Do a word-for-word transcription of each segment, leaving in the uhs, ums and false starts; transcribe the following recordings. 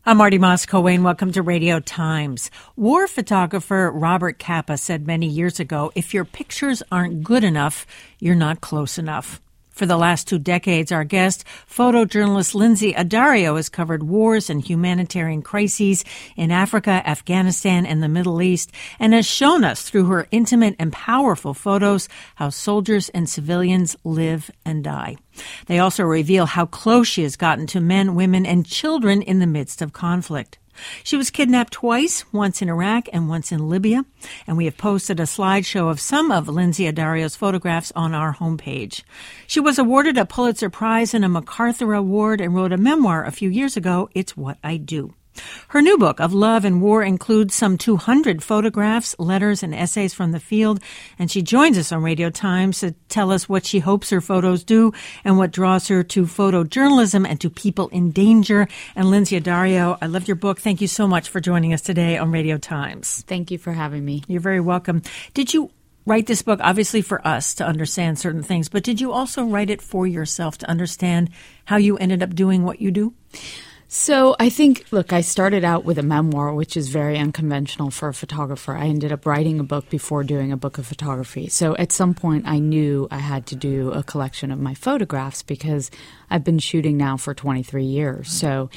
I'm Marty Moscoe-Wayne. Welcome to Radio Times. War photographer Robert Capa said many years ago, if your pictures aren't good enough, you're not close enough. For the last two decades, our guest, photojournalist Lindsay Addario, has covered wars and humanitarian crises in Africa, Afghanistan, and the Middle East, and has shown us through her intimate and powerful photos how soldiers and civilians live and die. They also reveal how close she has gotten to men, women, and children in the midst of conflict. She was kidnapped twice, once in Iraq and once in Libya, and we have posted a slideshow of some of Lindsay Addario's photographs on our homepage. She was awarded a Pulitzer Prize and a MacArthur Award and wrote a memoir a few years ago, It's What I Do. Her new book of love and war includes some two hundred photographs, letters, and essays from the field, and she joins us on Radio Times to tell us what she hopes her photos do and what draws her to photojournalism and to people in danger. And Lindsay Addario, I love your book. Thank you so much for joining us today on Radio Times. Thank you for having me. You're very welcome. Did you write this book, obviously for us to understand certain things, but did you also write it for yourself to understand how you ended up doing what you do? So I think, look, I started out with a memoir, which is very unconventional for a photographer. I ended up writing a book before doing a book of photography. So at some point I knew I had to do a collection of my photographs because I've been shooting now for twenty-three years. So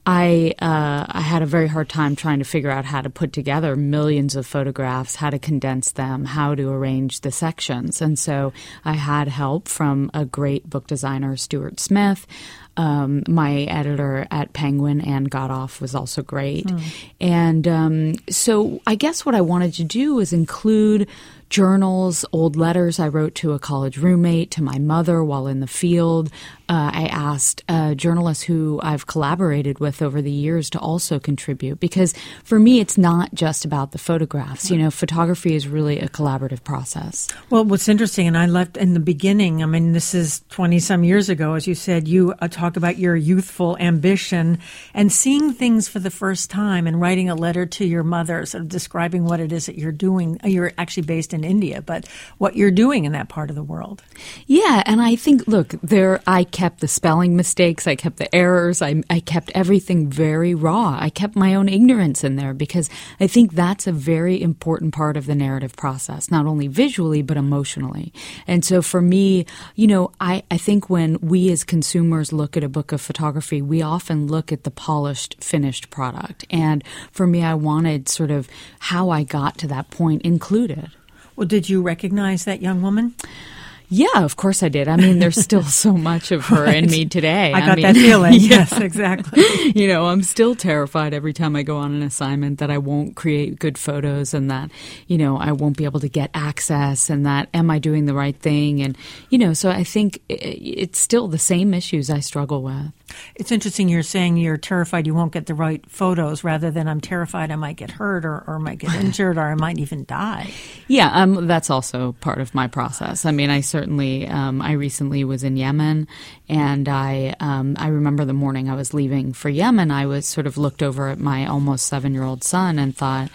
I uh, I had a very hard time trying to figure out how to put together millions of photographs, how to condense them, how to arrange the sections. And so I had help from a great book designer, Stuart Smith. Um, my editor at Penguin, Ann Godoff, was also great. Mm. And um, so I guess what I wanted to do was include journals, old letters I wrote to a college roommate, to my mother while in the field. Uh, I asked uh, journalists who I've collaborated with over the years to also contribute because for me, it's not just about the photographs. You know, photography is really a collaborative process. Well, what's interesting, and I left in the beginning, I mean, this is twenty-some years ago, as you said, you uh, talk about your youthful ambition and seeing things for the first time and writing a letter to your mother, sort of describing what it is that you're doing. You're actually based in India, but what you're doing in that part of the world. Yeah, and I think, look, there I kept the spelling mistakes, I kept the errors, I, I kept everything very raw. I kept my own ignorance in there because I think that's a very important part of the narrative process, not only visually but emotionally. And so for me, you know, I, I think when we as consumers look at a book of photography, we often look at the polished, finished product. And for me, I wanted sort of how I got to that point included. Well, did you recognize that young woman? Yeah, of course I did. I mean, there's still so much of her right. in me today. I, I got mean, that feeling. Yeah. Yes, exactly. You know, I'm still terrified every time I go on an assignment that I won't create good photos and that, you know, I won't be able to get access and that am I doing the right thing? And, you know, so I think it's still the same issues I struggle with. It's interesting you're saying you're terrified you won't get the right photos rather than I'm terrified I might get hurt or, or might get injured or I might even die. Yeah, um, that's also part of my process. I mean, I certainly, um, I recently was in Yemen and I, um, I remember the morning I was leaving for Yemen, I was sort of looked over at my almost seven-year-old son and thought,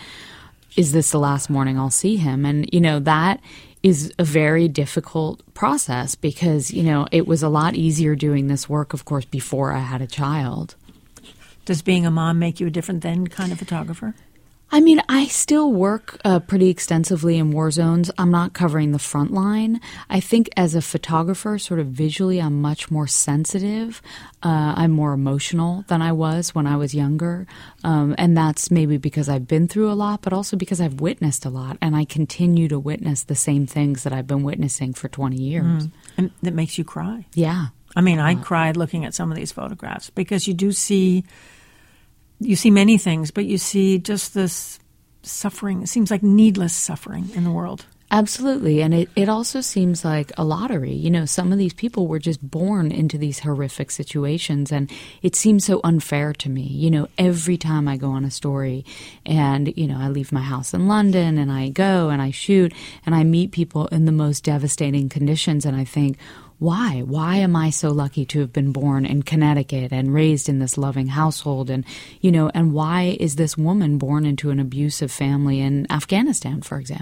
is this the last morning I'll see him? And, you know, that is a very difficult process because, you know, it was a lot easier doing this work, of course, before I had a child. Does being a mom make you a different then kind of photographer? I mean, I still work uh, pretty extensively in war zones. I'm not covering the front line. I think as a photographer, sort of visually, I'm much more sensitive. Uh, I'm more emotional than I was when I was younger. Um, and that's maybe because I've been through a lot, but also because I've witnessed a lot. And I continue to witness the same things that I've been witnessing for twenty years. Mm. And that makes you cry. Yeah. I mean, I cried looking at some of these photographs because you do see... You see many things, but you see just this suffering. It seems like needless suffering in the world. Absolutely. And it, it also seems like a lottery. You know, some of these people were just born into these horrific situations. And it seems so unfair to me. You know, every time I go on a story and, you know, I leave my house in London and I go and I shoot and I meet people in the most devastating conditions and I think, why? Why am I so lucky to have been born in Connecticut and raised in this loving household? And, you know, and why is this woman born into an abusive family in Afghanistan, for example?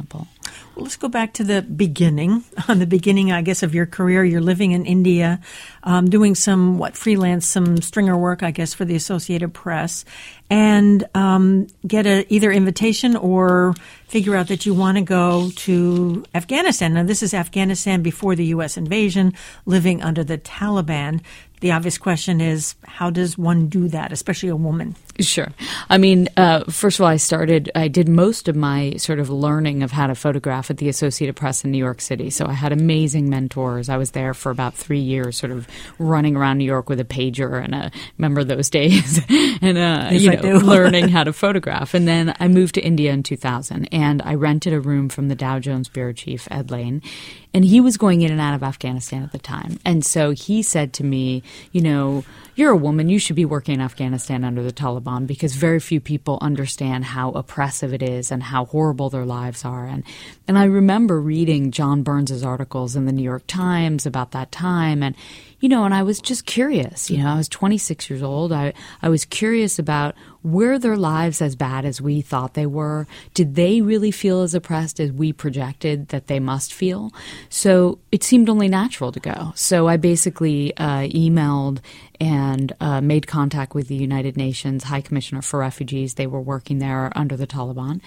Well, let's go back to the beginning. On the beginning, I guess, of your career, you're living in India, um, doing some, what, freelance, some stringer work, I guess, for the Associated Press, and um, get a either invitation or figure out that you want to go to Afghanistan. Now, this is Afghanistan before the U S invasion, living under the Taliban. The obvious question is, how does one do that, especially a woman? Sure. I mean, uh, first of all, I started, I did most of my sort of learning of how to photograph at the Associated Press in New York City. So I had amazing mentors. I was there for about three years, sort of running around New York with a pager and a, remember those days, and, uh, yes, you I know, do. learning how to photograph. And then I moved to India in two thousand, and I rented a room from the Dow Jones bureau chief, Ed Lane. And he was going in and out of Afghanistan at the time. And so he said to me, you know, you're a woman, you should be working in Afghanistan under the Taliban, because very few people understand how oppressive it is and how horrible their lives are. And and I remember reading John Burns's articles in the New York Times about that time. And, you know, and I was just curious. You know, I was twenty-six years old. I, I was curious about, were their lives as bad as we thought they were? Did they really feel as oppressed as we projected that they must feel? So it seemed only natural to go. So I basically uh, emailed and uh, made contact with the United Nations High Commissioner for Refugees. They were working there under the Taliban,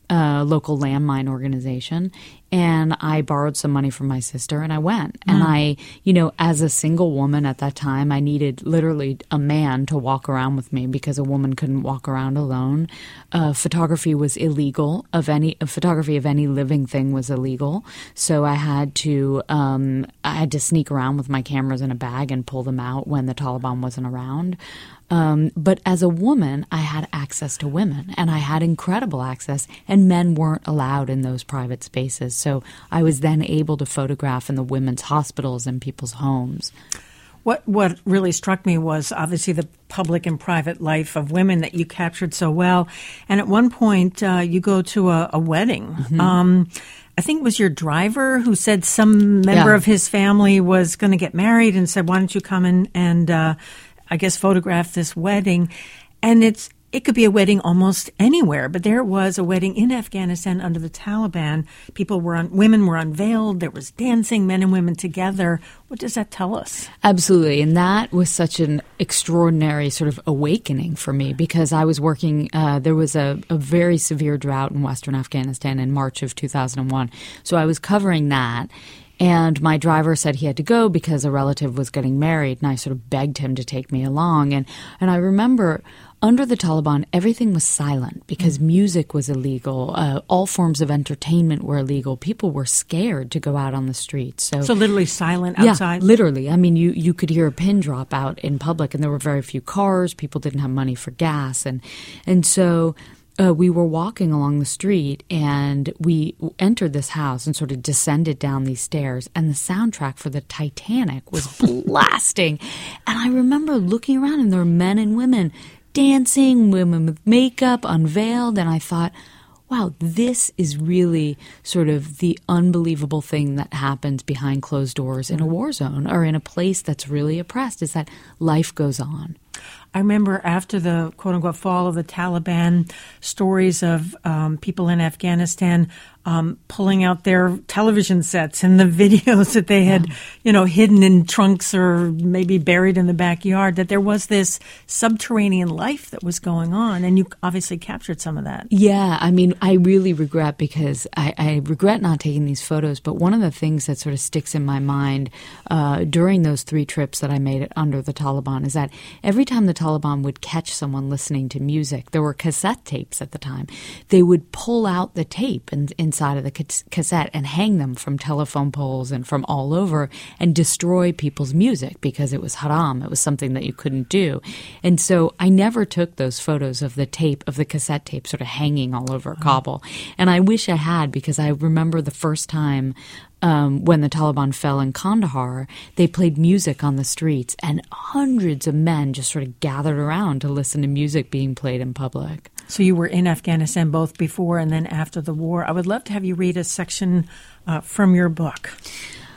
a local landmine organization. And I borrowed some money from my sister and I went. Mm. And I, you know, as a single woman at that time, I needed literally a man to walk around with me because a woman couldn't walk around alone. Uh, photography was illegal. Of any uh, photography of any living thing was illegal. So I had to um, I had to sneak around with my cameras in a bag and pull them out when the Taliban wasn't around. Um, but as a woman, I had access to women, and I had incredible access, and men weren't allowed in those private spaces. So I was then able to photograph in the women's hospitals and people's homes. What what really struck me was obviously the public and private life of women that you captured so well. And at one point, uh, you go to a, a wedding. Mm-hmm. Um, I think it was your driver who said some member Yeah. of his family was going to get married and said, why don't you come in and, uh, I guess, photograph this wedding. And it's it could be a wedding almost anywhere, but there was a wedding in Afghanistan under the Taliban. People were on, women were unveiled. There was dancing, men and women together. What does that tell us? Absolutely. And that was such an extraordinary sort of awakening for me, because I was working, uh, there was a, a very severe drought in Western Afghanistan in March of two thousand one. So I was covering that. And my driver said he had to go because a relative was getting married, and I sort of begged him to take me along. And, and I remember under the Taliban, everything was silent because music was illegal. Uh, all forms of entertainment were illegal. People were scared to go out on the streets. So, so literally silent outside? Yeah, literally. I mean, you, you could hear a pin drop out in public, and there were very few cars. People didn't have money for gas. And, and so... Uh, we were walking along the street, and we entered this house and sort of descended down these stairs, and the soundtrack for the Titanic was blasting. And I remember looking around, and there were men and women dancing, women with makeup, unveiled, and I thought, wow, this is really sort of the unbelievable thing that happens behind closed doors in a war zone or in a place that's really oppressed, is that life goes on. I remember after the quote-unquote fall of the Taliban, stories of um, people in Afghanistan um, pulling out their television sets and the videos that they had, yeah. you know, hidden in trunks or maybe buried in the backyard, that there was this subterranean life that was going on. And you obviously captured some of that. Yeah, I mean, I really regret because I, I regret not taking these photos. But one of the things that sort of sticks in my mind uh, during those three trips that I made it under the Taliban is that every time the Taliban would catch someone listening to music, there were cassette tapes at the time, they would pull out the tape and, inside of the cassette and hang them from telephone poles and from all over and destroy people's music because it was haram. It was something that you couldn't do. And so I never took those photos of the tape, of the cassette tape sort of hanging all over Kabul. And I wish I had, because I remember the first time Um, when the Taliban fell in Kandahar, they played music on the streets, and hundreds of men just sort of gathered around to listen to music being played in public. So you were in Afghanistan both before and then after the war. I would love to have you read a section uh, from your book.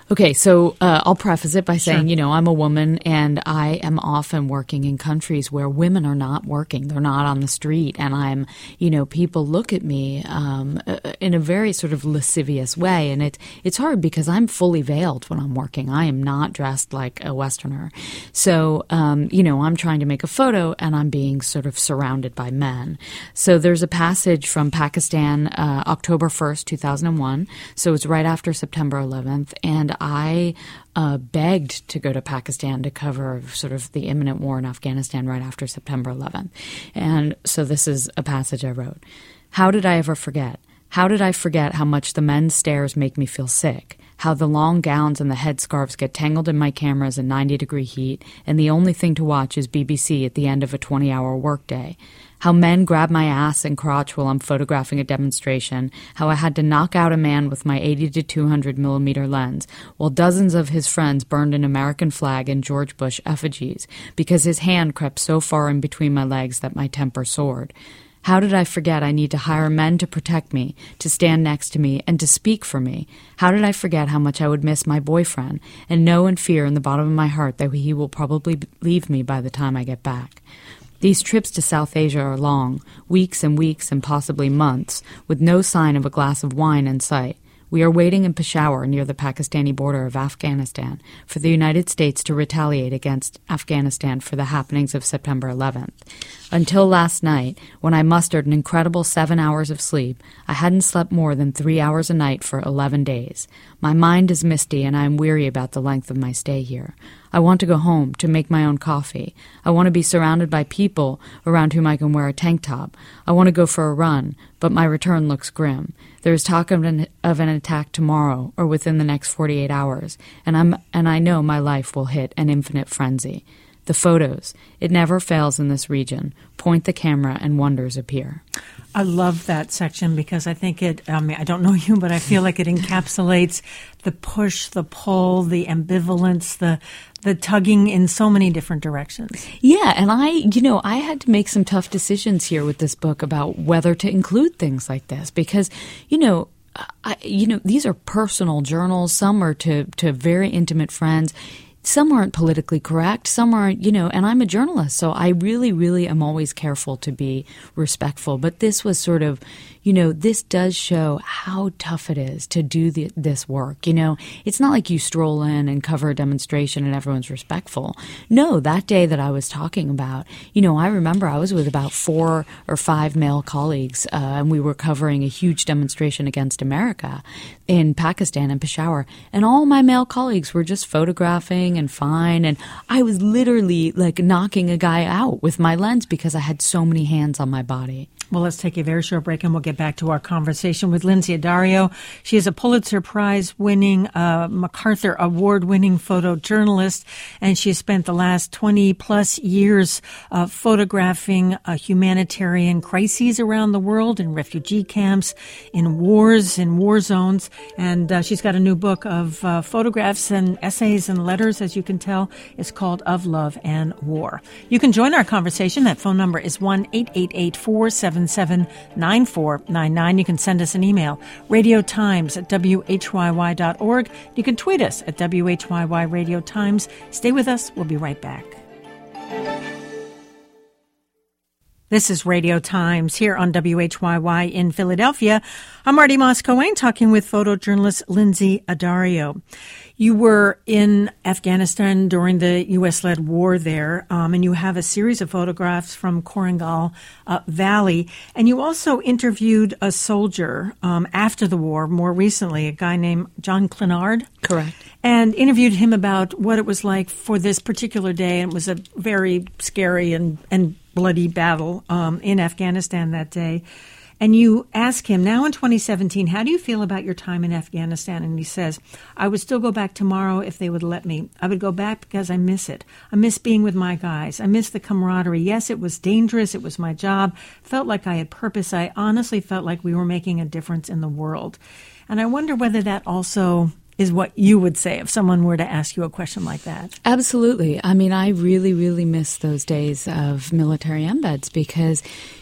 Okay, so uh, I'll preface it by saying, Sure. you know, I'm a woman and I am often working in countries where women are not working. They're not on the street. And I'm, you know, people look at me um, in a very sort of lascivious way. And it, it's hard because I'm fully veiled when I'm working. I am not dressed like a Westerner. So, um, you know, I'm trying to make a photo and I'm being sort of surrounded by men. So there's a passage from Pakistan, uh, October first, two thousand one. So it's right after September eleventh. And I uh, begged to go to Pakistan to cover sort of the imminent war in Afghanistan right after September eleventh. And so this is a passage I wrote. How did I ever forget? How did I forget how much the men's stares make me feel sick? How the long gowns and the headscarves get tangled in my cameras in ninety degree heat, and the only thing to watch is B B C at the end of a twenty hour workday. How men grab my ass and crotch while I'm photographing a demonstration. How I had to knock out a man with my eighty to two hundred millimeter lens, while dozens of his friends burned an American flag and George Bush effigies, because his hand crept so far in between my legs that my temper soared. How did I forget I need to hire men to protect me, to stand next to me, and to speak for me? How did I forget how much I would miss my boyfriend, and know and fear in the bottom of my heart that he will probably leave me by the time I get back? These trips to South Asia are long, weeks and weeks and possibly months, with no sign of a glass of wine in sight. We are waiting in Peshawar near the Pakistani border of Afghanistan for the United States to retaliate against Afghanistan for the happenings of September eleventh. Until last night, when I mustered an incredible seven hours of sleep, I hadn't slept more than three hours a night for eleven days. My mind is misty and I am weary about the length of my stay here. I want to go home, to make my own coffee. I want to be surrounded by people around whom I can wear a tank top. I want to go for a run, but my return looks grim. There is talk of an, of an attack tomorrow or within the next forty-eight hours, and I'm and I know my life will hit an infinite frenzy. The photos, it never fails in this region. Point the camera and wonders appear. I love that section because I think it, I mean, I don't know you, but I feel like it encapsulates the push, the pull, the ambivalence, the the tugging in so many different directions. Yeah, and I, you know, I had to make some tough decisions here with this book about whether to include things like this because, you know, I, you know, these are personal journals. Some are to, to very intimate friends. Some aren't politically correct. Some aren't, you know, and I'm a journalist, so I really, really am always careful to be respectful. But this was sort of, you know, this does show how tough it is to do the, this work. You know, it's not like you stroll in and cover a demonstration and everyone's respectful. No, that day that I was talking about, you know, I remember I was with about four or five male colleagues, uh, and we were covering a huge demonstration against America in Pakistan and Peshawar. And all my male colleagues were just photographing and fine. And I was literally like knocking a guy out with my lens because I had so many hands on my body. Well, let's take a very short break and we'll get back to our conversation with Lindsay Addario. She is a Pulitzer Prize winning, uh, MacArthur Award winning photojournalist, and she has spent the last twenty plus years uh, photographing uh, humanitarian crises around the world, in refugee camps, in wars, in war zones. And uh, she's got a new book of uh, photographs and essays and letters, as you can tell. It's called Of Love and War. You can join our conversation. That phone number is one eight eight eight, four seven seven, nine four nine nine. You can send us an email, radio times at w h y y dot org. You can tweet us at W H Y Y Radio Times. Stay with us. We'll be right back. This is Radio Times here on W H Y Y in Philadelphia. I'm Marty Moss-Coane talking with photojournalist Lindsay Addario. You were in Afghanistan during the U S-led war there, um, and you have a series of photographs from Korengal uh, Valley. And you also interviewed a soldier um, after the war, more recently, a guy named John Clinard. Correct. And interviewed him about what it was like for this particular day. And it was a very scary and, and bloody battle um, in Afghanistan that day. And you ask him, now in twenty seventeen, how do you feel about your time in Afghanistan? And he says, I would still go back tomorrow if they would let me. I would go back because I miss it. I miss being with my guys. I miss the camaraderie. Yes, it was dangerous. It was my job. Felt like I had purpose. I honestly felt like we were making a difference in the world. And I wonder whether that also is what you would say if someone were to ask you a question like that. Absolutely. I mean, I really, really miss those days of military embeds because,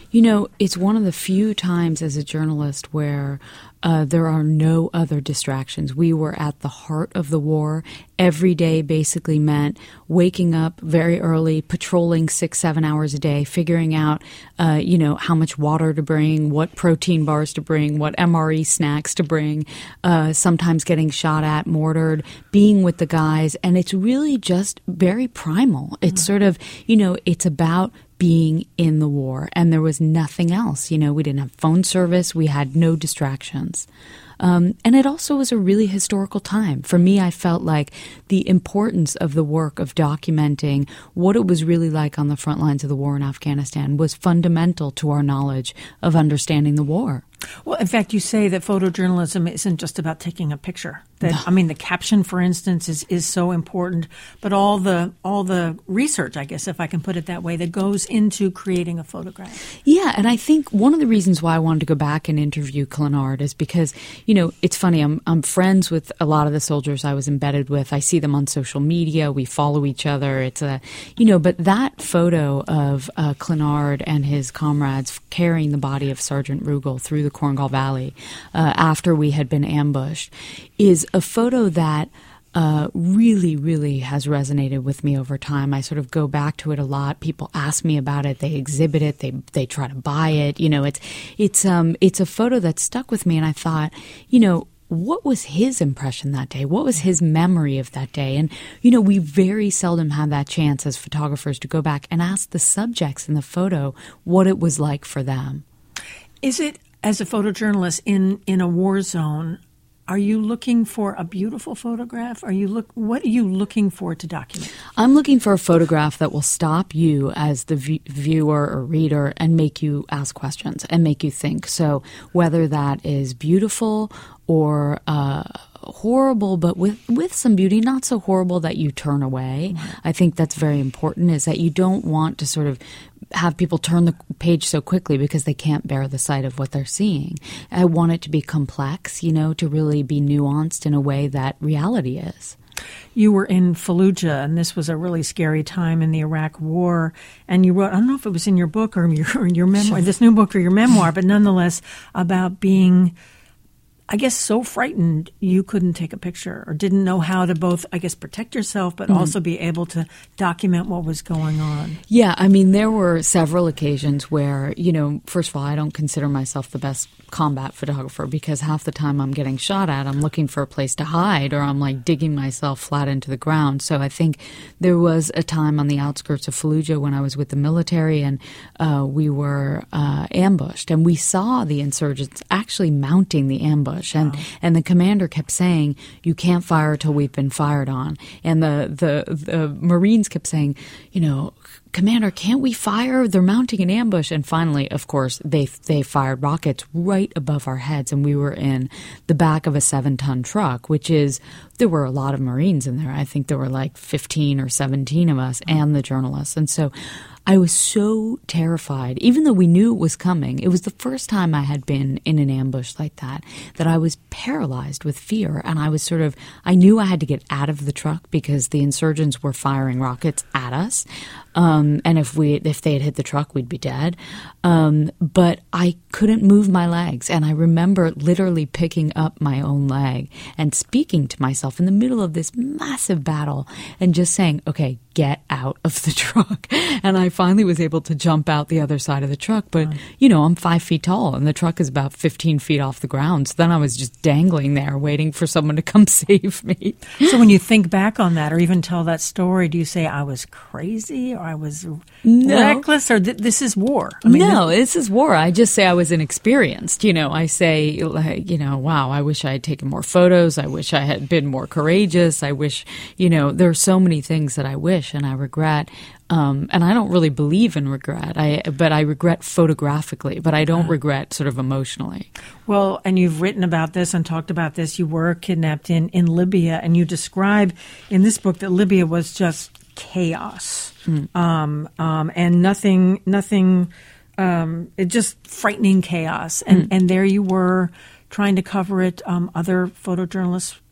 You know, it's one of the few times as a journalist where uh, there are no other distractions. We were at the heart of the war. Every day basically meant waking up very early, patrolling six, seven hours a day, figuring out, uh, you know, how much water to bring, what protein bars to bring, what M R E snacks to bring, uh, sometimes getting shot at, mortared, being with the guys. And it's really just very primal. It's mm-hmm. sort of, you know, it's about being in the war, and there was nothing else. You know, we didn't have phone service. We had no distractions. Um, and it also was a really historical time. For me, I felt like the importance of the work of documenting what it was really like on the front lines of the war in Afghanistan was fundamental to our knowledge of understanding the war. Well, in fact, you say that photojournalism isn't just about taking a picture. That no. I mean, the caption, for instance, is, is so important, but all the all the research, I guess, if I can put it that way, that goes into creating a photograph. Yeah, and I think one of the reasons why I wanted to go back and interview Clenard is because, you know, it's funny. I'm I'm friends with a lot of the soldiers I was embedded with. I see them on social media. We follow each other. It's a, you know, but that photo of uh, Clenard and his comrades carrying the body of Sergeant Rugal through the Korengal Valley uh, after we had been ambushed is a photo that uh, really, really has resonated with me over time. I sort of go back to it a lot. People ask me about it. They exhibit it. They they try to buy it. You know, it's it's um it's a photo that stuck with me, and I thought, you know, what was his impression that day? What was his memory of that day? And, you know, we very seldom have that chance as photographers to go back and ask the subjects in the photo what it was like for them. Is it, as a photojournalist in, in a war zone, are you looking for a beautiful photograph? Are you look? What are you looking for to document? I'm looking for a photograph that will stop you as the v- viewer or reader and make you ask questions and make you think. So whether that is beautiful or uh, horrible, but with, with some beauty, not so horrible that you turn away. Mm-hmm. I think that's very important, is that you don't want to sort of have people turn the page so quickly because they can't bear the sight of what they're seeing. I want it to be complex, you know, to really be nuanced in a way that reality is. You were in Fallujah, and this was a really scary time in the Iraq War. And you wrote, I don't know if it was in your book or your, or your memoir, sure. this new book or your memoir, but nonetheless about being, I guess, so frightened you couldn't take a picture or didn't know how to both, I guess, protect yourself, but mm-hmm. also be able to document what was going on. Yeah, I mean, there were several occasions where, you know, first of all, I don't consider myself the best combat photographer because half the time I'm getting shot at, I'm looking for a place to hide or I'm like digging myself flat into the ground. So I think there was a time on the outskirts of Fallujah when I was with the military and uh, we were uh, ambushed, and we saw the insurgents actually mounting the ambush. And wow. and the commander kept saying, you can't fire until we've been fired on. And the, the, the Marines kept saying, you know, Commander, can't we fire? They're mounting an ambush. And finally, of course, they they fired rockets right above our heads. And we were in the back of a seven-ton truck, which is, there were a lot of Marines in there. I think there were like fifteen or seventeen of us and the journalists. And so I was so terrified, even though we knew it was coming. It was the first time I had been in an ambush like that, that I was paralyzed with fear. And I was sort of, I knew I had to get out of the truck because the insurgents were firing rockets at us. Um, and if we, if they had hit the truck, we'd be dead. Um, but I couldn't move my legs. And I remember literally picking up my own leg and speaking to myself in the middle of this massive battle and just saying, okay, get out of the truck. And I finally was able to jump out the other side of the truck. But, you know, I'm five feet tall and the truck is about fifteen feet off the ground. So then I was just dangling there waiting for someone to come save me. So when you think back on that or even tell that story, do you say I was crazy or I was no. reckless or th- this is war? I mean, no, this, this is war. I just say I was inexperienced. You know, I say, like, you know, wow, I wish I had taken more photos. I wish I had been more courageous. I wish, you know, there are so many things that I wish and I regret. Um, and I don't really believe in regret, I, but I regret photographically, but I don't regret sort of emotionally. Well, and you've written about this and talked about this. You were kidnapped in, in Libya, and you describe in this book that Libya was just chaos, mm. um, um, and nothing, nothing, um, it just frightening chaos. And, mm. and there you were trying to cover it. Um, other photojournalists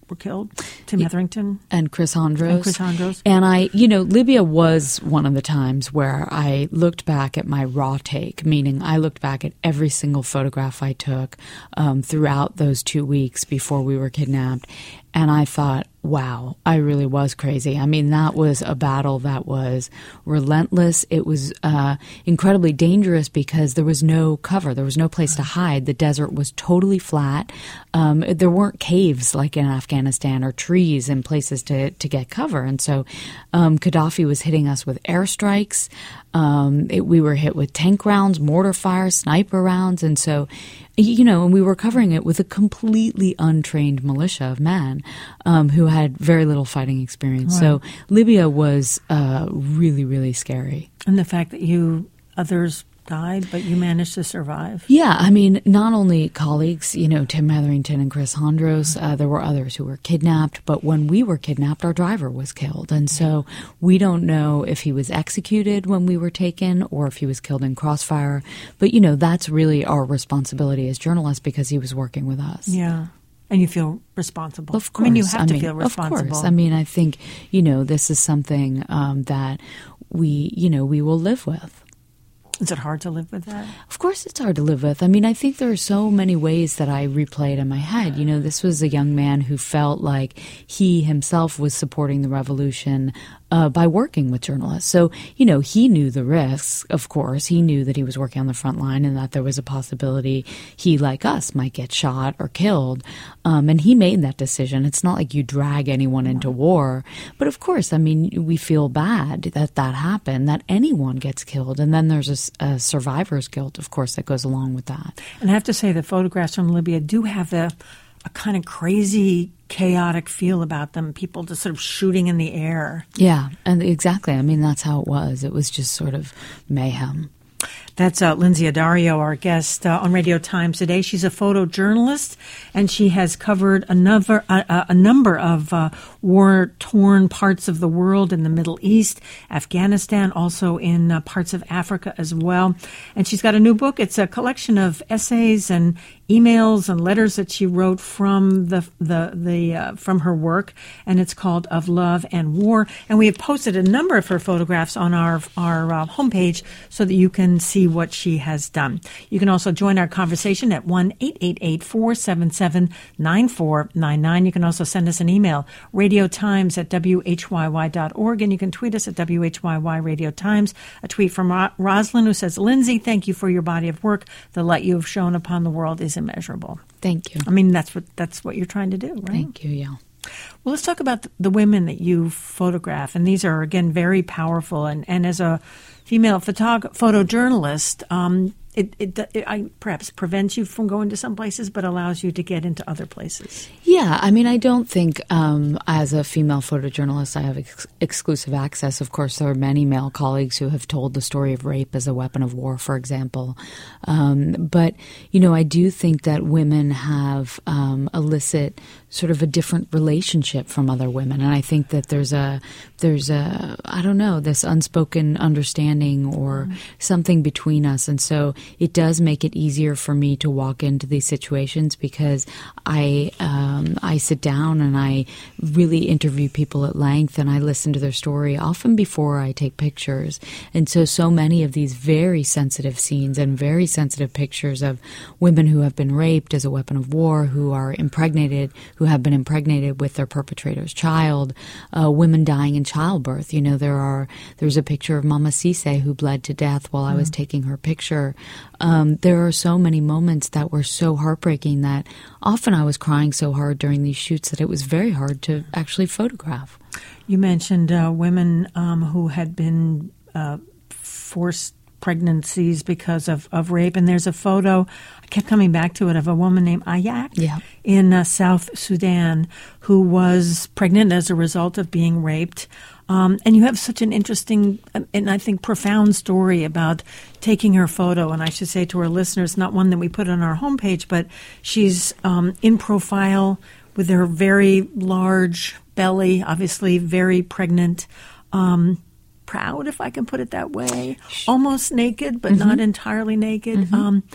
were killed, Tim Hetherington and Chris Hondros. And Chris Hondros. And I, you know, Libya was one of the times where I looked back at my raw take, meaning I looked back at every single photograph I took um, throughout those two weeks before we were kidnapped. And I thought, wow, I really was crazy. I mean, that was a battle that was relentless. It was uh, incredibly dangerous because there was no cover. There was no place to hide. The desert was totally flat. Um, there weren't caves like in Afghanistan or trees and places to, to get cover. And so um, Gaddafi was hitting us with airstrikes. Um, it, we were hit with tank rounds, mortar fire, sniper rounds. And so, you know, and we were covering it with a completely untrained militia of men um, who had very little fighting experience. Right. So Libya was uh, really, really scary. And the fact that you, others died, but you managed to survive. Yeah, I mean, not only colleagues, you know, Tim Hetherington and Chris Hondros, uh, there were others who were kidnapped, but when we were kidnapped, our driver was killed. And so we don't know if he was executed when we were taken or if he was killed in crossfire. But, you know, that's really our responsibility as journalists because he was working with us. Yeah. And you feel responsible. Of course. I mean, you have I to mean, feel responsible. Of course. I mean, I think, you know, this is something um, that we, you know, we will live with. Is it hard to live with that? Of course it's hard to live with. I mean, I think there are so many ways that I replay it in my head. You know, this was a young man who felt like he himself was supporting the revolution uh, by working with journalists. So, you know, he knew the risks, of course. He knew that he was working on the front line and that there was a possibility he, like us, might get shot or killed. Um, and he made that decision. It's not like you drag anyone into war. But of course, I mean, we feel bad that that happened, that anyone gets killed. And then there's a A survivor's guilt, of course, that goes along with that. And I have to say the photographs from Libya do have a, a kind of crazy, chaotic feel about them, people just sort of shooting in the air. Yeah, and exactly. I mean, that's how it was. It was just sort of mayhem. That's uh, Lindsay Addario, our guest uh, on Radio Times today. She's a photojournalist, and she has covered a number, a, a number of uh, war-torn parts of the world in the Middle East, Afghanistan, also in uh, parts of Africa as well. And she's got a new book. It's a collection of essays and emails and letters that she wrote from the the the uh, from her work, and it's called Of Love and War. And we have posted a number of her photographs on our our uh, homepage so that you can see what she has done. You can also join our conversation at one eight eight eight, four seven seven, nine four nine nine. You can also send us an email, radiotimes at w h y y dot org, and you can tweet us at W H Y Y Radio Times. A tweet from Ro- Rosalind who says, Lindsay, thank you for your body of work. The light you have shown upon the world is immeasurable. Thank you. I mean, that's what that's what you're trying to do, right? Thank you, yeah. Well, let's talk about the, the women that you photograph. And these are, again, very powerful. And, and as a female photog- photojournalist, um, it, it, it I, perhaps prevents you from going to some places, but allows you to get into other places. Yeah, I mean, I don't think um, as a female photojournalist I have ex- exclusive access. Of course, there are many male colleagues who have told the story of rape as a weapon of war, for example. Um, but, you know, I do think that women have um, illicit sort of a different relationship from other women. And I think that there's a, there's a, I don't know, this unspoken understanding or mm. something between us. And so it does make it easier for me to walk into these situations because I, um, I sit down and I really interview people at length and I listen to their story often before I take pictures. And so, so many of these very sensitive scenes and very sensitive pictures of women who have been raped as a weapon of war, who are impregnated, who have been impregnated with their perpetrator's child, uh, women dying in childbirth. You know, there are there's a picture of Mama Cisse who bled to death while mm. I was taking her picture. Um, there are so many moments that were so heartbreaking that often I was crying so hard during these shoots that it was very hard to actually photograph. You mentioned uh, women um, who had been uh, forced pregnancies because of, of rape. And there's a photo, I kept coming back to it, of a woman named Ayak yeah. in uh, South Sudan who was pregnant as a result of being raped. Um, and you have such an interesting and I think profound story about taking her photo. And I should say to our listeners, not one that we put on our homepage, but she's um, in profile with her very large belly, obviously very pregnant, um proud, if I can put it that way, almost naked, but mm-hmm. not entirely naked. Mm-hmm. Um,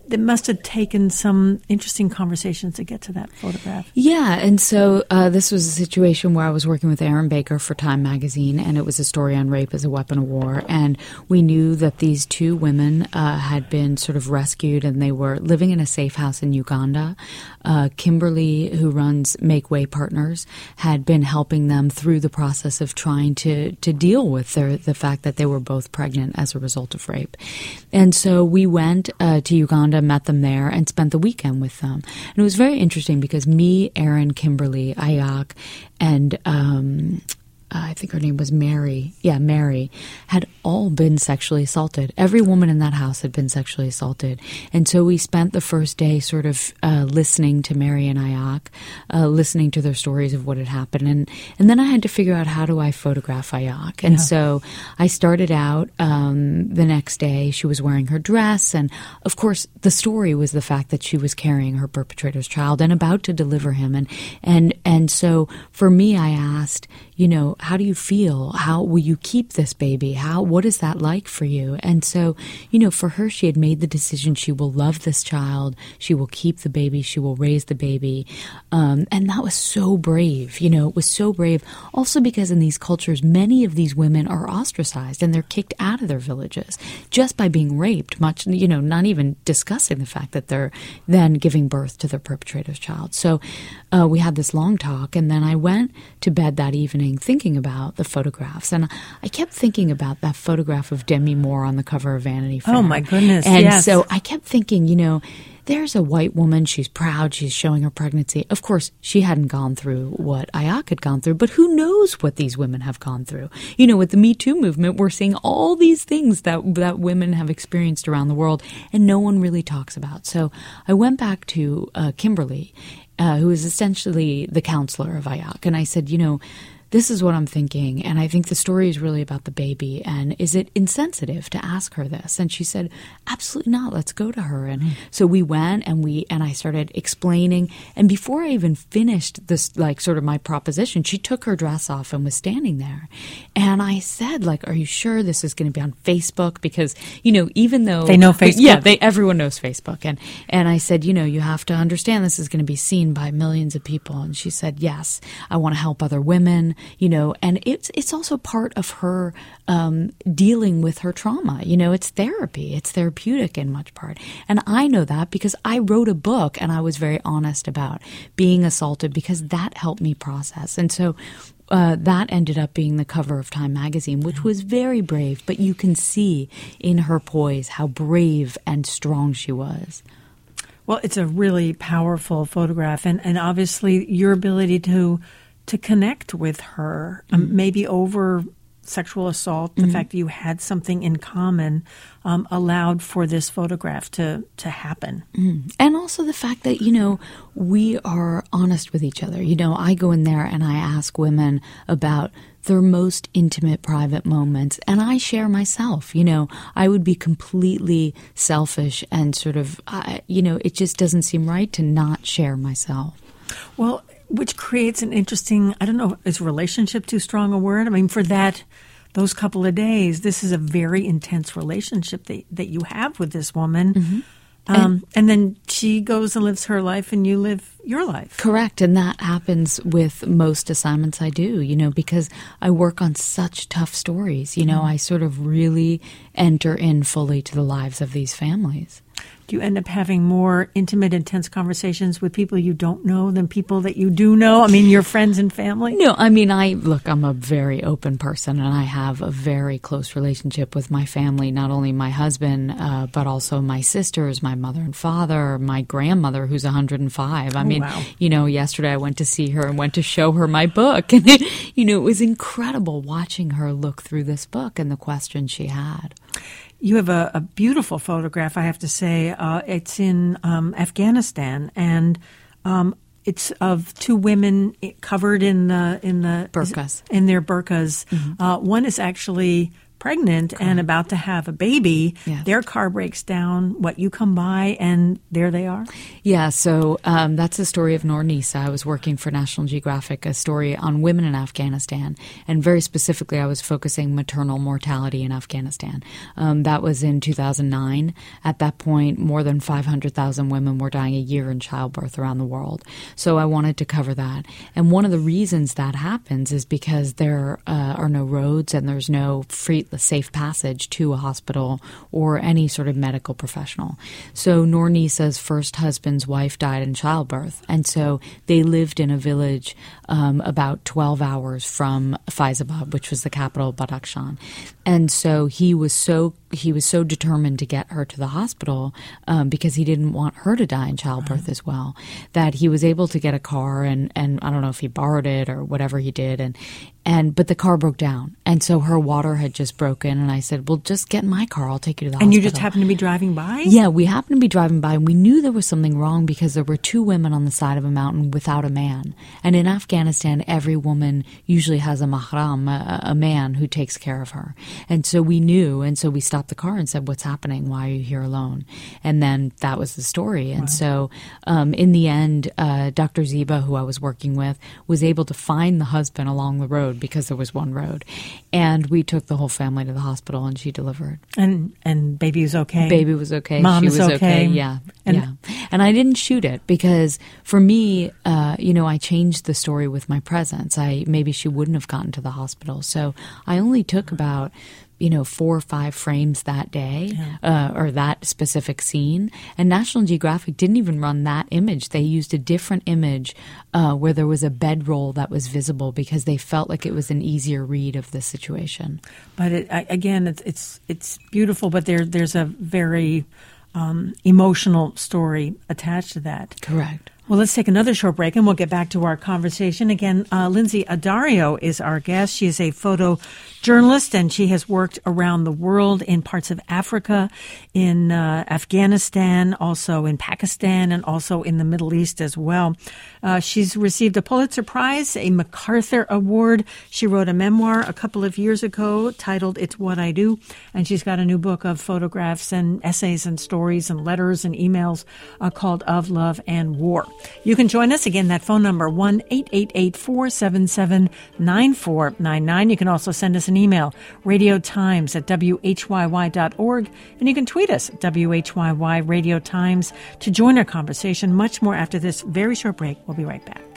it must have taken some interesting conversations to get to that photograph. Yeah, and so uh, this was a situation where I was working with Aaron Baker for Time magazine, and it was a story on rape as a weapon of war. And we knew that these two women uh, had been sort of rescued, and they were living in a safe house in Uganda. Uh, Kimberly, who runs Make Way Partners, had been helping them through the process of trying to, to deal with their, the fact that they were both pregnant as a result of rape. And so we went uh, to Uganda, met them there, and spent the weekend with them. And it was very interesting because me, Aaron, Kimberly, Ayak, and um, I think her name was Mary. Yeah, Mary had all been sexually assaulted. Every woman in that house had been sexually assaulted. And so we spent the first day sort of uh, listening to Mary and Ayak, uh, listening to their stories of what had happened. And, and then I had to figure out, how do I photograph Ayak? And yeah. so I started out um, the next day. She was wearing her dress. And, of course, the story was the fact that she was carrying her perpetrator's child and about to deliver him. And, and, and so for me, I asked, you know, how do you feel? How will you keep this baby? How, what is that like for you? And so, you know, for her, she had made the decision she will love this child. She will keep the baby. She will raise the baby. Um, and that was so brave. You know, it was so brave. Also because in these cultures, many of these women are ostracized and they're kicked out of their villages just by being raped, much, you know, not even discussing the fact that they're then giving birth to their perpetrator's child. So uh, we had this long talk, and then I went to bed that evening thinking about the photographs. And I kept thinking about that photograph of Demi Moore on the cover of Vanity Fair. Oh, my goodness. And yes. so I kept thinking, you know, there's a white woman. She's proud. She's showing her pregnancy. Of course, she hadn't gone through what Ayak had gone through, but who knows what these women have gone through? You know, with the Me Too movement, we're seeing all these things that that women have experienced around the world, and no one really talks about. So I went back to uh, Kimberly, uh, who is essentially the counselor of Ayak, and I said, you know, this is what I'm thinking, and I think the story is really about the baby, and is it insensitive to ask her this? And she said, absolutely not, let's go to her. And mm. so we went, and we and I started explaining, and before I even finished this, like, sort of my proposition, she took her dress off and was standing there. And I said, like, are you sure this is going to be on Facebook? Because, you know, even though... They know Facebook? Yeah, they, everyone knows Facebook. And, and I said, you know, you have to understand this is going to be seen by millions of people. And she said, yes, I want to help other women. You know, and it's it's also part of her um, dealing with her trauma. You know, it's therapy. It's therapeutic in much part. And I know that because I wrote a book and I was very honest about being assaulted because that helped me process. And so uh, that ended up being the cover of Time magazine, which was very brave. But you can see in her poise how brave and strong she was. Well, it's a really powerful photograph. And, and obviously your ability to... to connect with her, um, mm-hmm. maybe over sexual assault, the mm-hmm. fact that you had something in common um, allowed for this photograph to, to happen. Mm-hmm. And also the fact that, you know, we are honest with each other. You know, I go in there and I ask women about their most intimate private moments, and I share myself. You know, I would be completely selfish and sort of, uh, you know, it just doesn't seem right to not share myself. Well, which creates an interesting, I don't know, is relationship too strong a word? I mean, for that, those couple of days, this is a very intense relationship that, that you have with this woman. Mm-hmm. Um, and, and then she goes and lives her life and you live your life. Correct. And that happens with most assignments I do, you know, because I work on such tough stories. You know, mm-hmm. I sort of really enter in fully to the lives of these families. Do you end up having more intimate, intense conversations with people you don't know than people that you do know? I mean, your friends and family? No, I mean, I look, I'm a very open person, and I have a very close relationship with my family, not only my husband, uh, but also my sisters, my mother and father, my grandmother, who's one hundred five. I oh, mean, wow. you know, yesterday I went to see her and went to show her my book. And, it, you know, it was incredible watching her look through this book and the questions she had. You have a, a beautiful photograph, I have to say. Uh, it's in um, Afghanistan, and um, it's of two women covered in the in the burqas. in their burqas. Mm-hmm. Uh, one is actually pregnant Correct. and about to have a baby. Yeah. Their car breaks down. What, you come by and there they are? Yeah, so um, that's the story of Noor Nisa. I was working for National Geographic, a story on women in Afghanistan, and very specifically I was focusing maternal mortality in Afghanistan. Um, that was in two thousand nine. At that point, more than five hundred thousand women were dying a year in childbirth around the world. So I wanted to cover that. And one of the reasons that happens is because there uh, are no roads and there's no free safe passage to a hospital or any sort of medical professional. So Noor Nisa's first husband's wife died in childbirth, and so they lived in a village um, about twelve hours from Faizabad, which was the capital of Badakhshan. And so he was so he was so determined to get her to the hospital um, because he didn't want her to die in childbirth as well, that he was able to get a car, and, and I don't know if he borrowed it or whatever he did, and and but the car broke down, and so her water had just broken, and I said, well, just get in my car, I'll take you to the and hospital. And you just happened to be driving by? Yeah, we happened to be driving by, and we knew there was something wrong because there were two women on the side of a mountain without a man. And in Afghanistan, every woman usually has a mahram, a, a man who takes care of her. And so we knew, and so we stopped the car and said, what's happening? Why are you here alone? And then that was the story. And wow. so um, in the end, uh, Doctor Ziba, who I was working with, was able to find the husband along the road because there was one road. And we took the whole family to the hospital, and she delivered. And and baby was okay? Baby was okay. Mom she is was okay. okay. Yeah. And yeah. And I didn't shoot it because for me, uh, you know, I changed the story with my presence. I maybe she wouldn't have gotten to the hospital. So I only took about you know, four or five frames that day, yeah. uh, or that specific scene. And National Geographic didn't even run that image. They used a different image uh, where there was a bedroll that was visible because they felt like it was an easier read of the situation. But it, I, again, it's it's it's beautiful, but there there's a very um, emotional story attached to that. Correct. Well, let's take another short break, and we'll get back to our conversation. Again, uh, Lindsay Addario is our guest. She is a photojournalist, and she has worked around the world in parts of Africa, in uh, Afghanistan, also in Pakistan, and also in the Middle East as well. Uh, she's received a Pulitzer Prize, a MacArthur Award. She wrote a memoir a couple of years ago titled It's What I Do, and she's got a new book of photographs and essays and stories and letters and emails uh, called Of Love and War. You can join us. Again, that phone number, one eight eight eight, four seven seven, nine four nine nine. You can also send us an email, radiotimes at w h y y dot org. And you can tweet us, W H Y Y Radio Times, to join our conversation. Much more after this very short break. We'll be right back.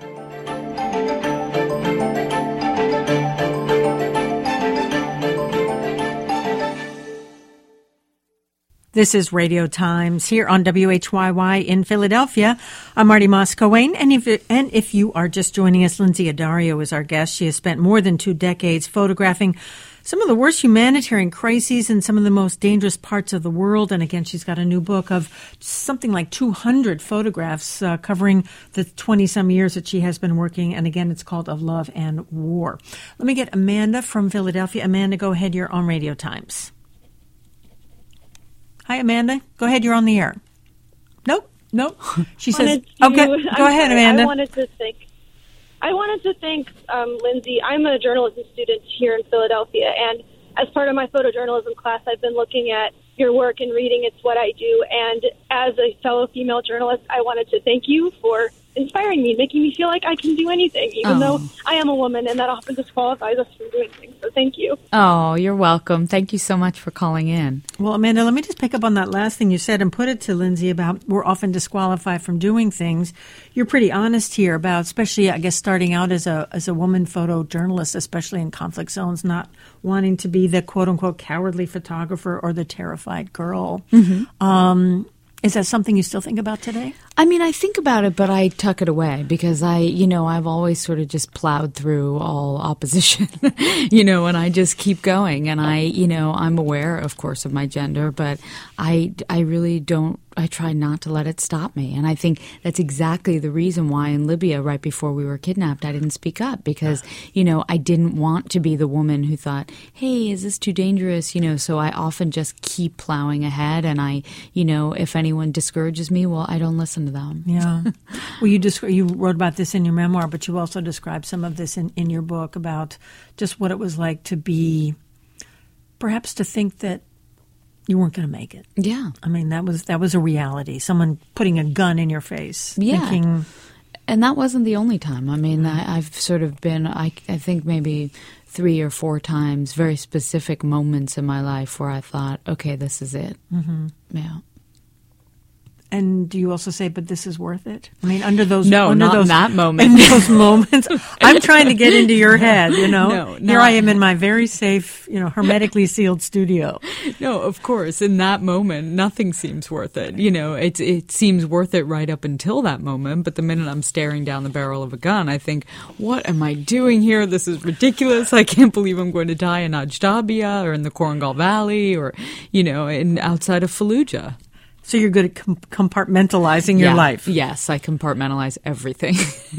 This is Radio Times here on W H Y Y in Philadelphia. I'm Marty Moss-Coane, and if, and if you are just joining us, Lindsay Addario is our guest. She has spent more than two decades photographing some of the worst humanitarian crises in some of the most dangerous parts of the world. And again, she's got a new book of something like two hundred photographs uh, covering the twenty-some years that she has been working. And again, it's called Of Love and War. Let me get Amanda from Philadelphia. Amanda, go ahead. You're on Radio Times. Hi, Amanda. Go ahead. You're on the air. Nope. Nope. She says, to, okay, go I'm ahead, sorry, Amanda. I wanted to thank, I wanted to thank um, Lindsay. I'm a journalism student here in Philadelphia, and as part of my photojournalism class, I've been looking at your work and reading It's What I Do. And as a fellow female journalist, I wanted to thank you for inspiring me, making me feel like I can do anything, even oh. though I am a woman, and that often disqualifies us from doing things. So thank you. Oh, you're welcome. Thank you so much for calling in. Well, Amanda, let me just pick up on that last thing you said and put it to Lindsay about we're often disqualified from doing things. You're pretty honest here about, especially, I guess, starting out as a as a woman photojournalist, especially in conflict zones, not wanting to be the quote-unquote cowardly photographer or the terrified girl. Mm-hmm. Um, is that something you still think about today? I mean, I think about it, but I tuck it away because I, you know, I've always sort of just plowed through all opposition, you know, and I just keep going. And I, you know, I'm aware, of course, of my gender, but I, I really don't, I try not to let it stop me. And I think that's exactly the reason why in Libya, right before we were kidnapped, I didn't speak up because, you know, I didn't want to be the woman who thought, hey, is this too dangerous? You know, so I often just keep plowing ahead. And I, you know, if anyone discourages me, well, I don't listen to them. Yeah. Well, you descri- you wrote about this in your memoir, but you also described some of this in, in your book about just what it was like to be perhaps to think that you weren't going to make it. Yeah. I mean, that was that was a reality. Someone putting a gun in your face. Yeah. Thinking, and that wasn't the only time. I mean, I, I've sort of been, I, I think maybe three or four times, very specific moments in my life where I thought, okay, this is it. Mm-hmm. Yeah. And do you also say, but this is worth it? I mean, under those no, under not those, in that moment. In those moments, I'm trying to get into your head. You know, no, here I am in my very safe, you know, hermetically sealed studio. No, of course, in that moment, nothing seems worth it. You know, it it seems worth it right up until that moment. But the minute I'm staring down the barrel of a gun, I think, what am I doing here? This is ridiculous. I can't believe I'm going to die in Ajdabiya or in the Korangal Valley or, you know, in outside of Fallujah. So you're good at com- compartmentalizing your yeah. life. Yes, I compartmentalize everything.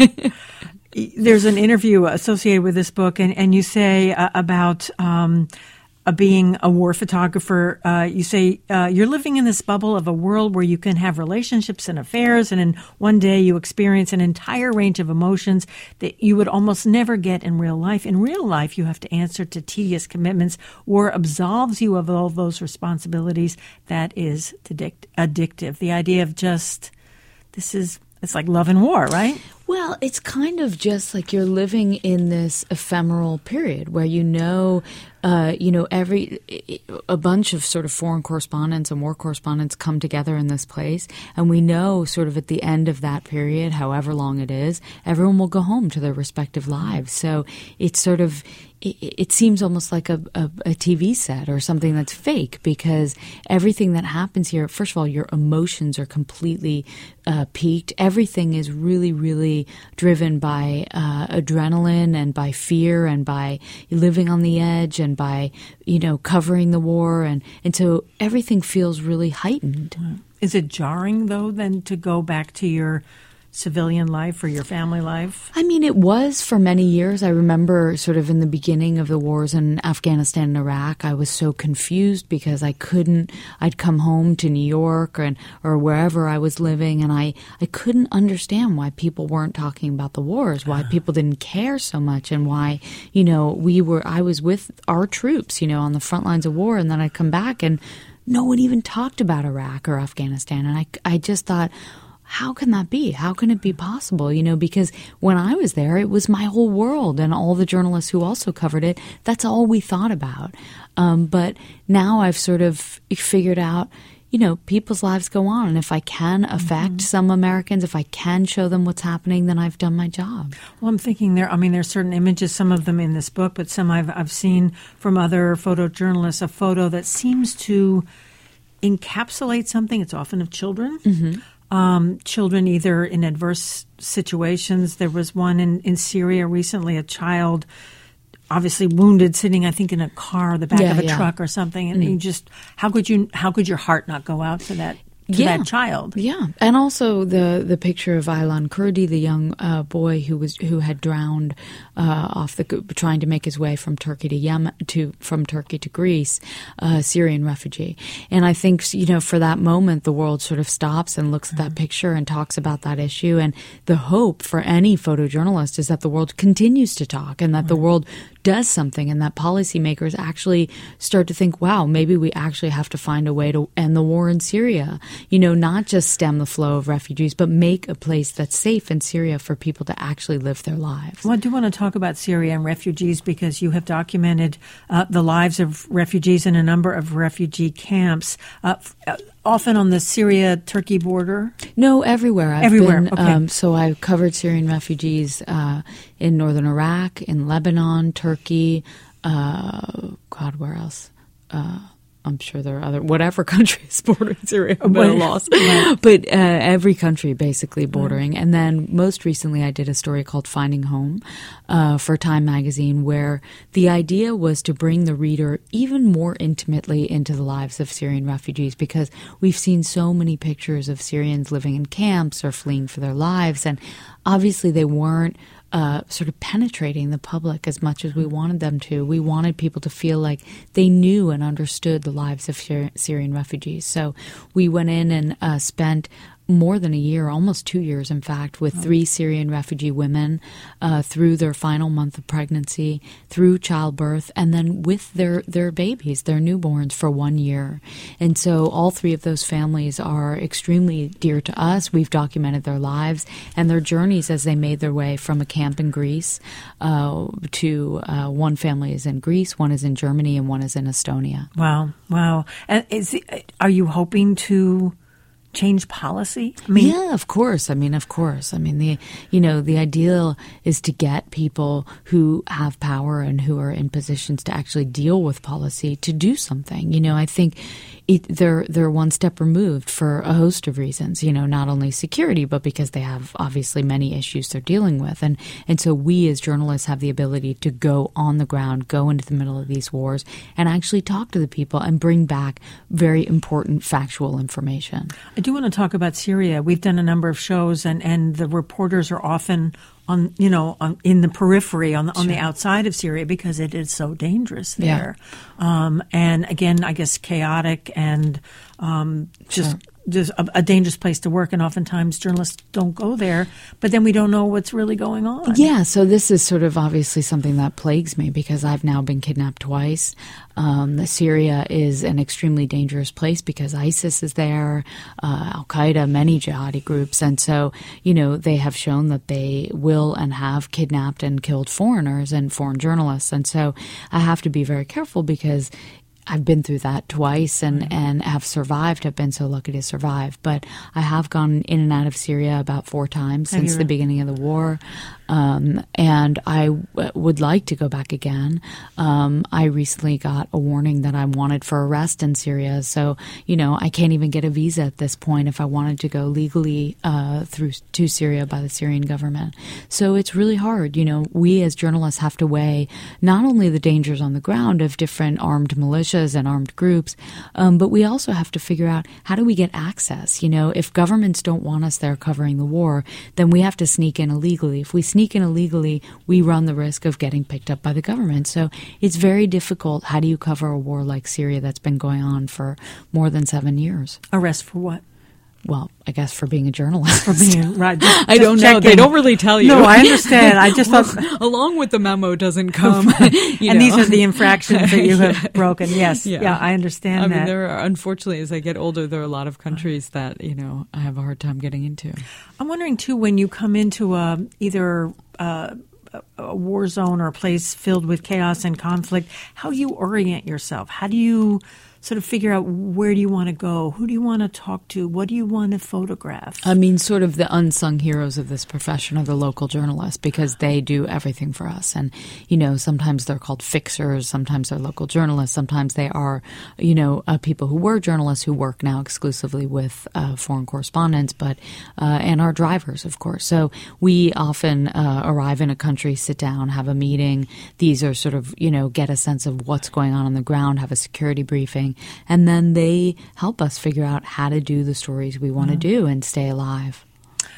There's an interview associated with this book, and, and you say uh, about um, uh, being a war photographer. Uh, you say uh, you're living in this bubble of a world where you can have relationships and affairs, and in one day you experience an entire range of emotions that you would almost never get in real life. In real life, you have to answer to tedious commitments. War absolves you of all those responsibilities. That is addict- addictive. The idea of just, this is, it's like love and war, right? Well, it's kind of just like you're living in this ephemeral period where you know, uh, you know, every a bunch of sort of foreign correspondents and war correspondents come together in this place, and we know sort of at the end of that period, however long it is, everyone will go home to their respective lives. So it's sort of it, it seems almost like a, a, a T V set or something that's fake because everything that happens here, first of all, your emotions are completely uh, peaked. Everything is really, really driven by uh, adrenaline and by fear and by living on the edge and by, you know, covering the war. And, and so everything feels really heightened. Is it jarring, though, then to go back to your civilian life or your family life? I mean, it was for many years. I remember sort of in the beginning of the wars in Afghanistan and Iraq, I was so confused because I couldn't, I'd come home to New York or, or wherever I was living, and I, I couldn't understand why people weren't talking about the wars, why people didn't care so much, and why, you know, we were, I was with our troops, you know, on the front lines of war, and then I'd come back and no one even talked about Iraq or Afghanistan. And I, I just thought, how can that be? How can it be possible? You know, because when I was there, it was my whole world, and all the journalists who also covered it, that's all we thought about. Um, but now I've sort of figured out, you know, people's lives go on. And if I can affect mm-hmm. some Americans, if I can show them what's happening, then I've done my job. Well, I'm thinking there, I mean, there's certain images, some of them in this book, but some I've, I've seen from other photojournalists, a photo that seems to encapsulate something. It's often of children. Mm-hmm. Um, children either in adverse situations. There was one in, in Syria recently, a child obviously wounded sitting, I think, in a car, the back yeah, of a yeah. truck or something. And mm. you just, how could you, how could your heart not go out to that, to yeah. that child? Yeah. And also the, the picture of Aylan Kurdi, the young uh, boy who was, who had drowned uh, off the, trying to make his way from Turkey to Yemen, to, from Turkey to Greece, a Syrian refugee. And I think, you know, for that moment, the world sort of stops and looks at that picture and talks about that issue. And the hope for any photojournalist is that the world continues to talk and that right. the world does something, and that policymakers actually start to think, wow, maybe we actually have to find a way to end the war in Syria. You know, not just stem the flow of refugees, but make a place that's safe in Syria for people to actually live their lives. Well, I do want to talk about Syria and refugees because you have documented uh, the lives of refugees in a number of refugee camps, uh, uh, often on the Syria-Turkey border? No, everywhere. I've everywhere, been, okay. Um, so I covered Syrian refugees uh, in northern Iraq, in Lebanon, Turkey, uh, God, where else? Uh, I'm sure there are other, whatever countries bordering Syria, I'm at a loss. Right. But uh, every country basically bordering. Right. And then most recently I did a story called Finding Home uh, for Time magazine, where the idea was to bring the reader even more intimately into the lives of Syrian refugees, because we've seen so many pictures of Syrians living in camps or fleeing for their lives. And obviously they weren't Uh, sort of penetrating the public as much as we wanted them to. We wanted people to feel like they knew and understood the lives of Syri- Syrian refugees. So we went in and uh, spent more than a year, almost two years, in fact, with three Syrian refugee women uh, through their final month of pregnancy, through childbirth, and then with their, their babies, their newborns, for one year. And so all three of those families are extremely dear to us. We've documented their lives and their journeys as they made their way from a camp in Greece uh, to uh, one family is in Greece, one is in Germany, and one is in Estonia. Wow, wow. And is, are you hoping to change policy? I mean, yeah, of course. I mean, of course. I mean, the you know the ideal is to get people who have power and who are in positions to actually deal with policy to do something. You know, I think it, they're they're one step removed for a host of reasons. You know, not only security, but because they have obviously many issues they're dealing with, and and so we as journalists have the ability to go on the ground, go into the middle of these wars, and actually talk to the people and bring back very important factual information. I do want to talk about Syria. We've done a number of shows, and, and the reporters are often on, you know, on, in the periphery, on the, on the outside of Syria, because it is so dangerous there. Yeah. Um, and again, I guess chaotic and um, just. Sure. Just a, a dangerous place to work, and oftentimes journalists don't go there, but then we don't know what's really going on. Yeah, so this is sort of obviously something that plagues me because I've now been kidnapped twice. Um, Syria is an extremely dangerous place because ISIS is there, uh, Al-Qaeda, many jihadi groups, and so, you know, they have shown that they will and have kidnapped and killed foreigners and foreign journalists, and so I have to be very careful because I've been through that twice and, right. and have survived. I've been so lucky to survive. But I have gone in and out of Syria about four times since the right. beginning of the war. Um, and I w- would like to go back again. Um, I recently got a warning that I'm wanted for arrest in Syria. So, you know, I can't even get a visa at this point if I wanted to go legally uh, through to Syria by the Syrian government. So it's really hard. You know, we as journalists have to weigh not only the dangers on the ground of different armed militias and armed groups, um, but we also have to figure out how do we get access? You know, if governments don't want us there covering the war, then we have to sneak in illegally. If we sneak in illegally, we run the risk of getting picked up by the government. So it's very difficult. How do you cover a war like Syria that's been going on for more than seven years? Arrest for what? Well, I guess for being a journalist. For being, right. Just, I don't know. In. They don't really tell you. No, I understand. I just thought. Along with the memo doesn't come. You and know. These are the infractions that you have yeah. broken. Yes. Yeah. yeah, I understand I that. mean, there are, unfortunately, as I get older, there are a lot of countries that, you know, I have a hard time getting into. I'm wondering, too, when you come into a, either a, a war zone or a place filled with chaos and conflict, how do you orient yourself? How do you sort of figure out where do you want to go? Who do you want to talk to? What do you want to photograph? I mean, sort of the unsung heroes of this profession are the local journalists because they do everything for us. And, you know, sometimes they're called fixers. Sometimes they're local journalists. Sometimes they are, you know, uh, people who were journalists who work now exclusively with uh, foreign correspondents, but uh, and our drivers, of course. So we often uh, arrive in a country, sit down, have a meeting. These are sort of, you know, get a sense of what's going on on the ground, have a security briefing. And then they help us figure out how to do the stories we want to mm-hmm. do and stay alive.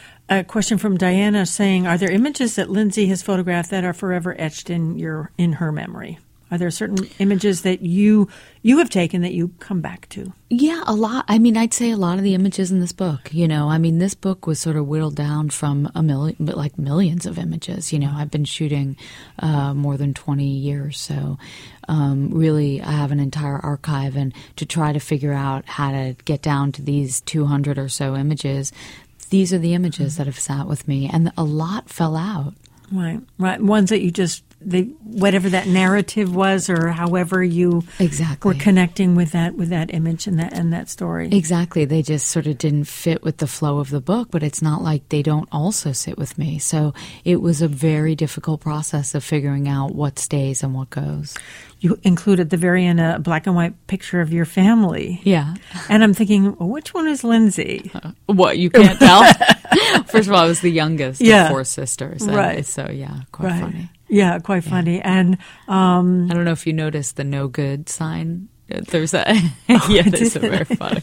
A question from Diana saying, are there images that Lindsay has photographed that are forever etched in your in her memory? Are there certain images that you you have taken that you come back to? Yeah, a lot. I mean, I'd say a lot of the images in this book, you know, I mean, this book was sort of whittled down from a million, like millions of images. You know, I've been shooting uh, more than twenty years. So um, really, I have an entire archive. And to try to figure out how to get down to these two hundred or so images, these are the images mm-hmm. that have sat with me. And a lot fell out. Right, right. Ones that you just, they, whatever that narrative was, or however you exactly. were connecting with that with that image and that and that story. Exactly. They just sort of didn't fit with the flow of the book, but it's not like they don't also sit with me. So it was a very difficult process of figuring out what stays and what goes. You included the very end a black and white picture of your family. Yeah. And I'm thinking, well, which one is Lindsay? Uh, what, you can't tell? First of all, I was the youngest yeah. of four sisters. Right. So, yeah, quite right. funny. Yeah, quite funny. Yeah. And um, I don't know if you noticed the no good sign There's a yeah, there's a very funny.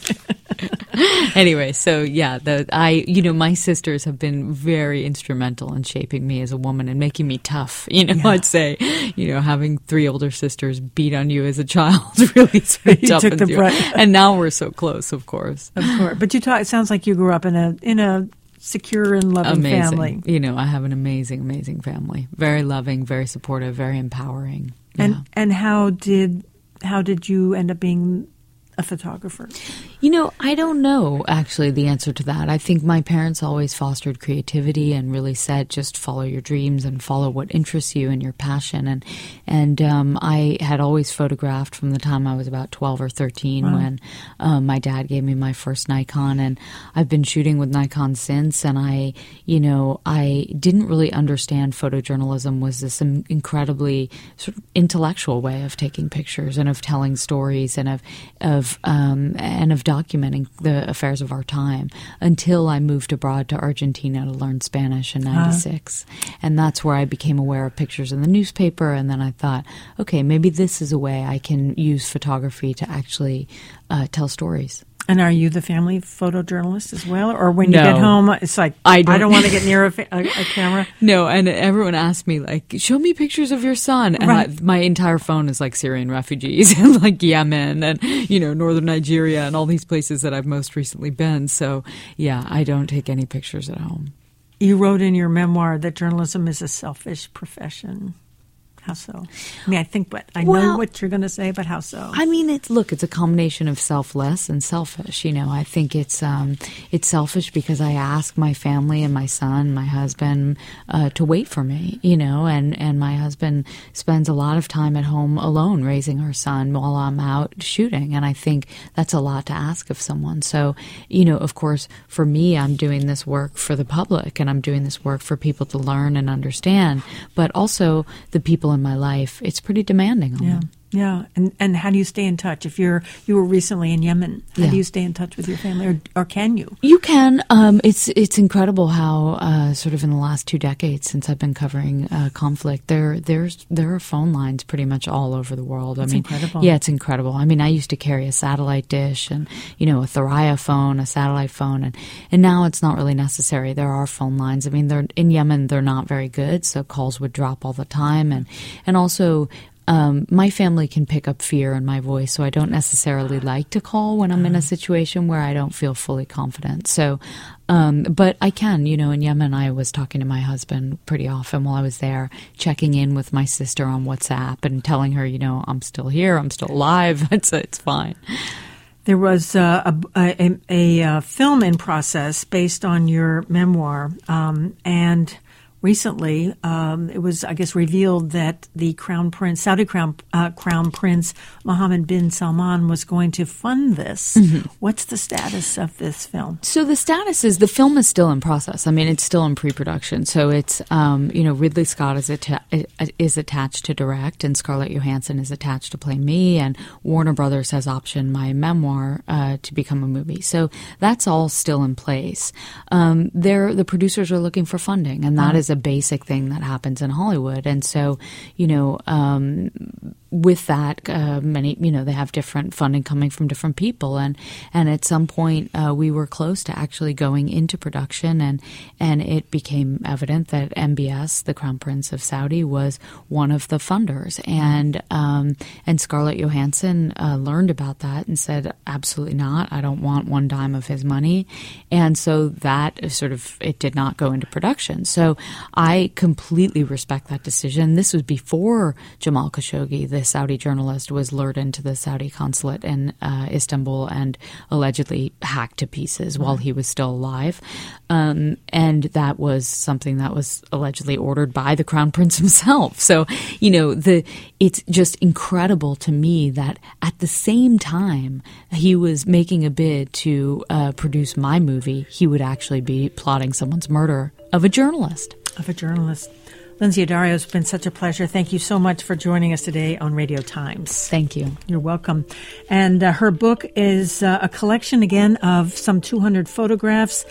Anyway, so yeah, the I you know my sisters have been very instrumental in shaping me as a woman and making me tough. You know, yeah. I'd say, you know, having three older sisters beat on you as a child really sort of toughens you. And now we're so close, of course. Of course, but you talk. It sounds like you grew up in a in a secure and loving amazing. family. You know, I have an amazing, amazing family. Very loving, very supportive, very empowering. And yeah. and how did how did you end up being a photographer? You know, I don't know, actually, the answer to that. I think my parents always fostered creativity and really said, just follow your dreams and follow what interests you and your passion. And and um, I had always photographed from the time I was about twelve or thirteen wow. when um, my dad gave me my first Nikon. And I've been shooting with Nikon since. And I, you know, I didn't really understand photojournalism was this incredibly sort of intellectual way of taking pictures and of telling stories and of, of um, and of documenting the affairs of our time until I moved abroad to Argentina to learn Spanish in ninety-six. Uh-huh. And that's where I became aware of pictures in the newspaper. And then I thought, okay, maybe this is a way I can use photography to actually uh, tell stories. And are you the family photojournalist as well? Or when you no. get home, it's like, I don't, I don't want to get near a, a, a camera? No, and everyone asked me, like, show me pictures of your son. And right. I, my entire phone is like Syrian refugees and like Yemen and, you know, northern Nigeria and all these places that I've most recently been. So, yeah, I don't take any pictures at home. You wrote in your memoir that journalism is a selfish profession. How so? I mean, I think, but I well, know what you're going to say, but how so? I mean, it's look, it's a combination of selfless and selfish. You know, I think it's um, it's selfish because I ask my family and my son, my husband, uh, to wait for me. You know, and and my husband spends a lot of time at home alone raising our son while I'm out shooting, and I think that's a lot to ask of someone. So, you know, of course, for me, I'm doing this work for the public, and I'm doing this work for people to learn and understand, but also the people in my life, it's pretty demanding on yeah. them. Yeah, and and how do you stay in touch? If you're you were recently in Yemen, how yeah. do you stay in touch with your family, or or can you? You can. Um, it's it's incredible how uh, sort of in the last two decades since I've been covering uh, conflict, there there's there are phone lines pretty much all over the world. That's I mean, incredible. Yeah, it's incredible. I mean, I used to carry a satellite dish and you know a Thuraya phone, a satellite phone, and and now it's not really necessary. There are phone lines. I mean, they're in Yemen. They're not very good, so calls would drop all the time, and and also. Um, my family can pick up fear in my voice, so I don't necessarily like to call when I'm in a situation where I don't feel fully confident. So, um, but I can, you know, in Yemen, I was talking to my husband pretty often while I was there, checking in with my sister on WhatsApp and telling her, you know, I'm still here, I'm still alive, it's, it's fine. There was uh, a, a, a, a film in process based on your memoir, um, and recently, um, it was, I guess, revealed that the Crown Prince, Saudi Crown uh, Crown Prince Mohammed bin Salman was going to fund this. Mm-hmm. What's the status of this film? So the status is the film is still in process. I mean, it's still in pre-production. So it's, um, you know, Ridley Scott is, atta- is attached to direct, and Scarlett Johansson is attached to play me, and Warner Brothers has optioned my memoir uh, to become a movie. So that's all still in place. Um, they're, the producers are looking for funding, and that mm-hmm. is a basic thing that happens in Hollywood. And so, you know, um, with that, uh, many, you know, they have different funding coming from different people. And, and at some point, uh, we were close to actually going into production, and, and it became evident that M B S, the Crown Prince of Saudi, was one of the funders. And, um, and Scarlett Johansson, uh, learned about that and said, absolutely not. I don't want one dime of his money. And so that sort of, it did not go into production. So I completely respect that decision. This was before Jamal Khashoggi, the Saudi journalist, was lured into the Saudi consulate in uh, Istanbul and allegedly hacked to pieces while he was still alive. Um, and that was something that was allegedly ordered by the Crown Prince himself. So, you know, the it's just incredible to me that at the same time he was making a bid to uh, produce my movie, he would actually be plotting someone's murder of a journalist. Of a journalist. Lindsay Addario, it's been such a pleasure. Thank you so much for joining us today on Radio Times. Thank you. You're welcome. And uh, her book is uh, a collection, again, of some two hundred photographs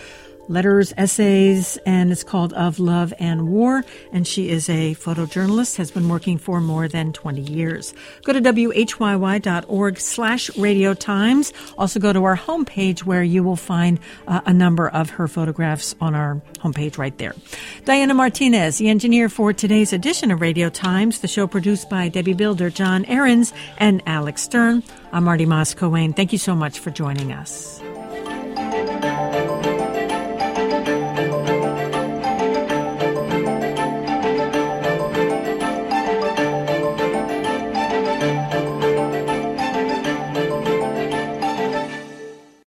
letters, essays, and it's called Of Love and War. And she is a photojournalist, has been working for more than twenty years. Go to W H Y Y dot org slash Radio Times. Also go to our homepage where you will find uh, a number of her photographs on our homepage right there. Diana Martinez, the engineer for today's edition of Radio Times, the show produced by Debbie Builder, John Ahrens, and Alex Stern. I'm Marty Moss-Coane. Thank you so much for joining us.